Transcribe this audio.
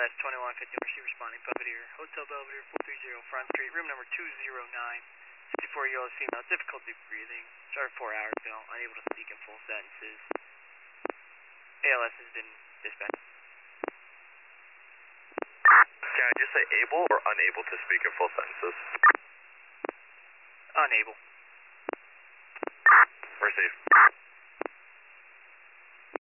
Dispatch 2150, receive responding Belvedere, Hotel Belvedere 430 Front Street, room number 209, 54-year-old female, difficulty breathing, started 4 hours ago, unable to speak in full sentences. ALS has been dispatched. Can I just say able or unable to speak in full sentences? Unable. Receive.